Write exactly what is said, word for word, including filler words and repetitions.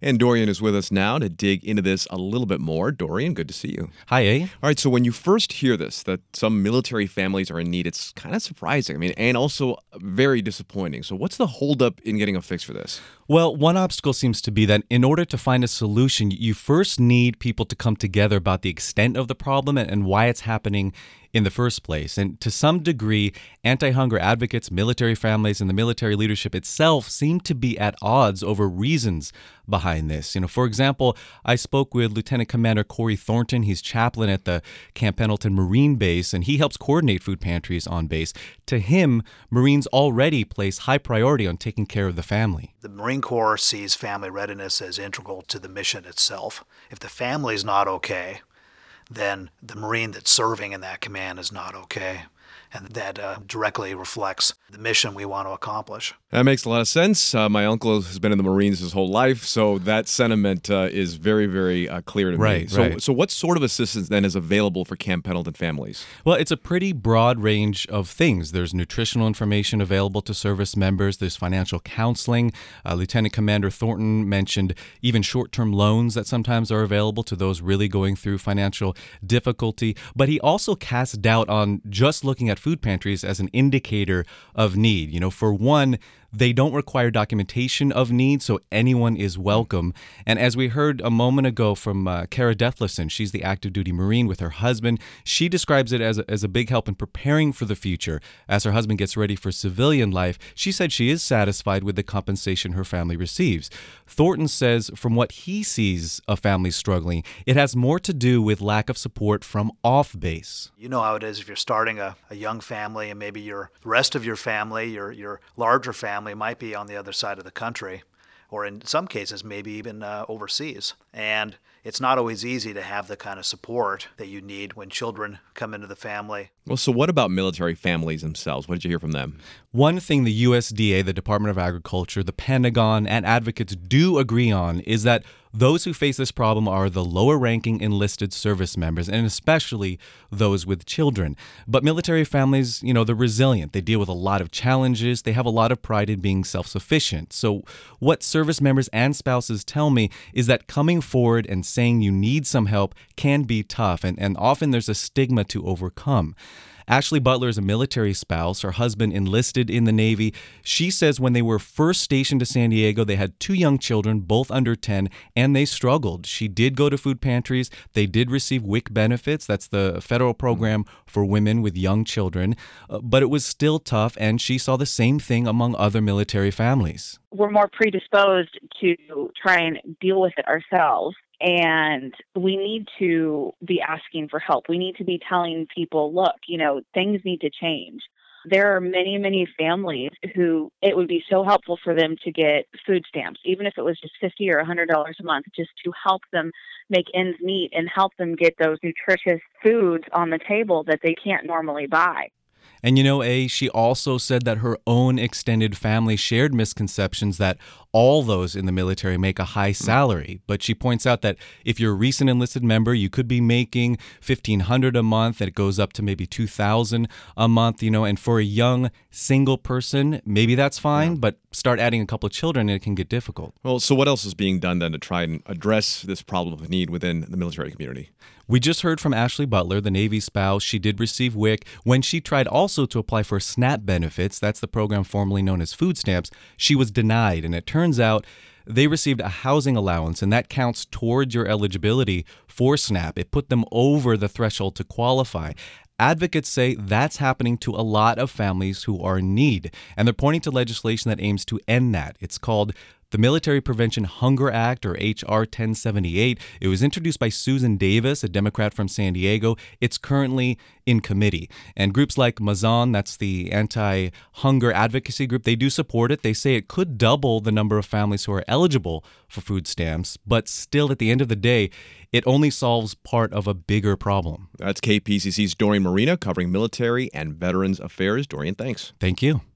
And Dorian is with us now to dig into this a little bit more. Dorian, good to see you. Hi, A. All right, so when you first hear this, that some military families are in need, it's kind of surprising. I mean, and also very disappointing. So what's the holdup in getting a fix for this? Well, one obstacle seems to be that in order to find a solution, you first need people to come together about the extent of the problem and why it's happening in the first place. And to some degree, anti-hunger advocates, military families, and the military leadership itself seem to be at odds over reasons behind this. You know, for example, I spoke with Lieutenant Commander Corey Thornton. He's chaplain at the Camp Pendleton Marine Base, and he helps coordinate food pantries on base. To him, Marines already place high priority on taking care of the family. The Marine Corps sees family readiness as integral to the mission itself. If the family's not okay, then the Marine that's serving in that command is not okay. And that uh, directly reflects the mission we want to accomplish. That makes a lot of sense. Uh, my uncle has been in the Marines his whole life, so that sentiment uh, is very, very uh, clear to right, me. So, right. so what sort of assistance then is available for Camp Pendleton families? Well, it's a pretty broad range of things. There's nutritional information available to service members. There's financial counseling. Uh, Lieutenant Commander Thornton mentioned even short-term loans that sometimes are available to those really going through financial difficulty. But he also cast doubt on just looking at food pantries as an indicator of need. You know, for one, they don't require documentation of need, so anyone is welcome. And as we heard a moment ago from uh, Kara Deathlison, she's the active duty Marine with her husband. She describes it as a, as a big help in preparing for the future. As her husband gets ready for civilian life, she said she is satisfied with the compensation her family receives. Thornton says from what he sees of families struggling, it has more to do with lack of support from off base. You know how it is if you're starting a, a young family and maybe your the rest of your family, your your larger family, might be on the other side of the country, or in some cases maybe even uh, overseas. And it's not always easy to have the kind of support that you need when children come into the family. Well, so what about military families themselves? What did you hear from them? One thing the U S D A, the Department of Agriculture, the Pentagon, and advocates do agree on is that those who face this problem are the lower-ranking enlisted service members, and especially those with children. But military families, you know, they're resilient. They deal with a lot of challenges. They have a lot of pride in being self-sufficient. So what service members and spouses tell me is that coming forward and saying you need some help can be tough, and, and often there's a stigma to overcome. Ashley Butler is a military spouse. Her husband enlisted in the Navy. She says when they were first stationed to San Diego, they had two young children, both under ten, and they struggled. She did go to food pantries. They did receive W I C benefits. That's the federal program for women with young children. Uh, but it was still tough, and she saw the same thing among other military families. We're more predisposed to try and deal with it ourselves. And we need to be asking for help. We need to be telling people, look, you know, things need to change. There are many, many families who it would be so helpful for them to get food stamps, even if it was just fifty dollars or one hundred dollars a month, just to help them make ends meet and help them get those nutritious foods on the table that they can't normally buy. And you know, A, she also said that her own extended family shared misconceptions that all those in the military make a high salary. But she points out that if you're a recent enlisted member, you could be making fifteen hundred dollars a month, and it goes up to maybe two thousand dollars a month, you know, and for a young single person, maybe that's fine, yeah. But start adding a couple of children and it can get difficult. Well, so what else is being done then to try and address this problem of need within the military community? We just heard from Ashley Butler, the Navy spouse. She did receive W I C. When she tried also to apply for SNAP benefits, that's the program formerly known as food stamps, she was denied. And it turns out they received a housing allowance, and that counts towards your eligibility for SNAP. It put them over the threshold to qualify. Advocates say that's happening to a lot of families who are in need, and they're pointing to legislation that aims to end that. It's called the Military Prevention Hunger Act, or H R ten seventy-eight. It was introduced by Susan Davis, a Democrat from San Diego. It's currently in committee. And groups like Mazan, that's the anti-hunger advocacy group, they do support it. They say it could double the number of families who are eligible for food stamps. But still, at the end of the day, it only solves part of a bigger problem. That's K P C C's Dorian Merina covering military and veterans affairs. Dorian, thanks. Thank you.